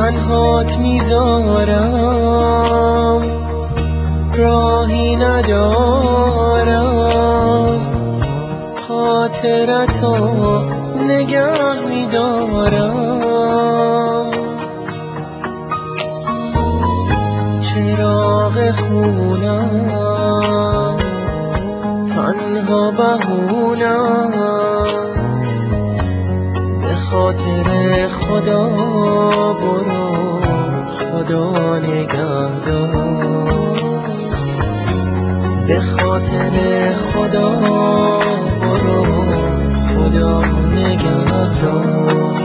تنهات میذارم، راهی ندارم، خاطرتو نگه میدارم. چراغ خونم تنها بهونم، به خاطر خدا برو، خدا نگهدار. به خاطر خدا برو، خدا نگهدار.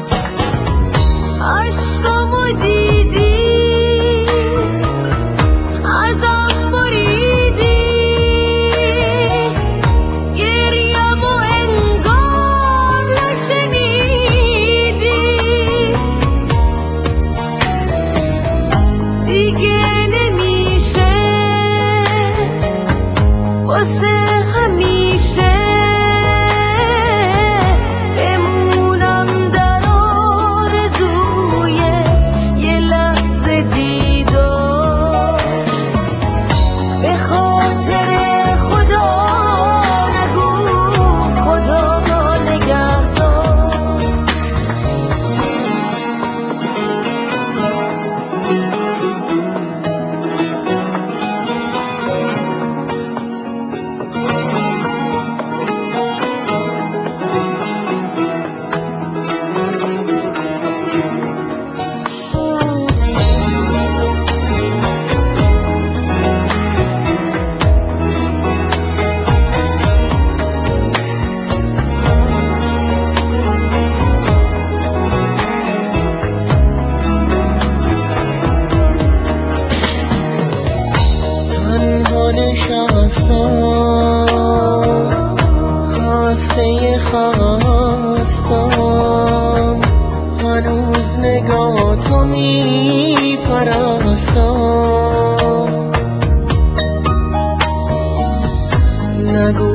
عشقامو دیدی ازم بریدی، گریه‌مو انگار نشنیدی، دیگه نمیشه واسه همیشه بمونم در آرزوی یه لحظه دیدار. به خاطر خدا نگو خدا نگهدار. تنها نشستم، خسته خستم، هنوز نگاهتو میپرستم. نگو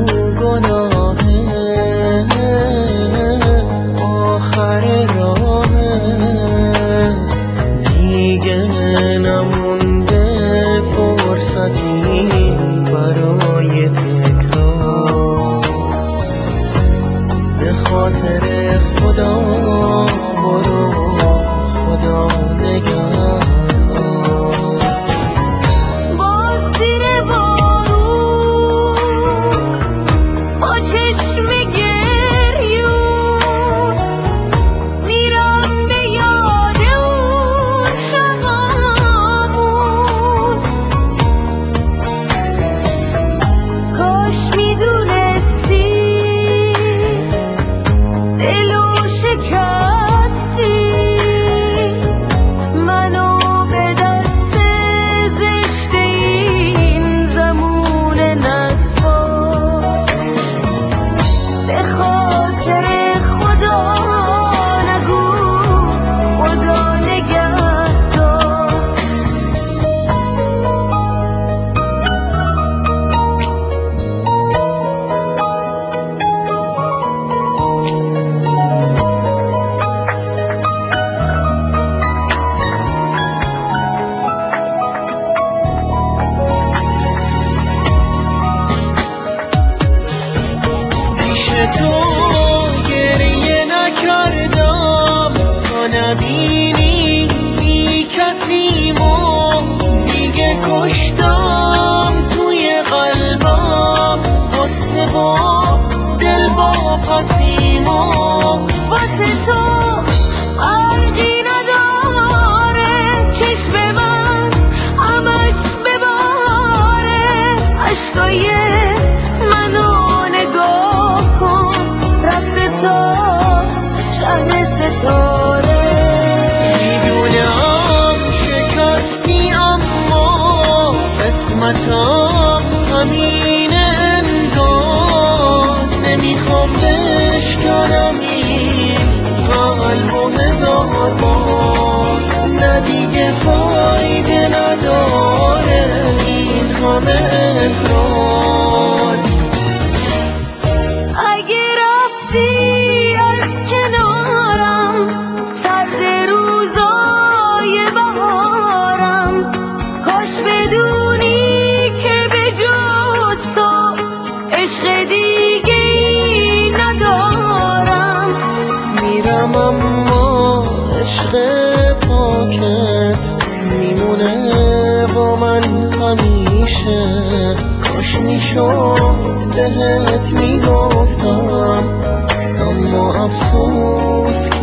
گناهه، آخر راهه، دیگه نمونده فرصتی برای تکرار. به خاطر خدا برو، خدا نگهدار. باز زیر بارون با چشم گریون میرم به یاد اون شبامون. کاش میدونستی دلو شکستی، منو به دست زشت این زمون نسپار. به خاطر خدا نگو خدا نگهدار. پیش تو گریه نکردم تا نبینی بی کسیمو، دیگه کشتم توی قلبم غصه و دل با پسیمو. واسه تو فرقی نداره چشم من همش بباره، عشقای منو نگاه کن رفته تا شهر ستاره. میدونم شکستی اما قسمتم همینه انگار، نمیخوام بشکنم این قلب و هزار بار. نه دیگه فایده نداره این همه اصرار. اگه رفتی از کنارم سرد روزا عشق پاکت میمونه با من همیشه. کاش میشد بهت میگفتم، اما افسوس